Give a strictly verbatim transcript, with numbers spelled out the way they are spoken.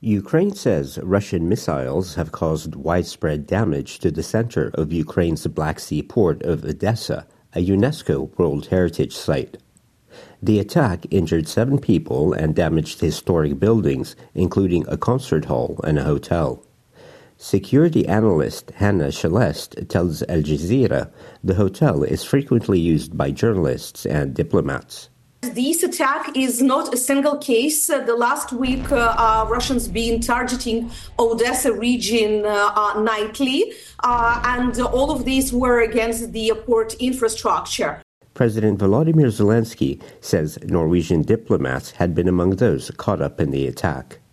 Ukraine says Russian missiles have caused widespread damage to the center of Ukraine's Black Sea port of Odessa, a UNESCO World Heritage Site. The attack injured seven people and damaged historic buildings, including a concert hall and a hotel. Security analyst Hannah Shelest tells Al Jazeera the hotel is frequently used by journalists and diplomats. This attack is not a single case. Uh, the last week, uh, uh, Russians been targeting Odessa region uh, uh, nightly, uh, and all of these were against the port infrastructure. President Volodymyr Zelensky says Norwegian diplomats had been among those caught up in the attack.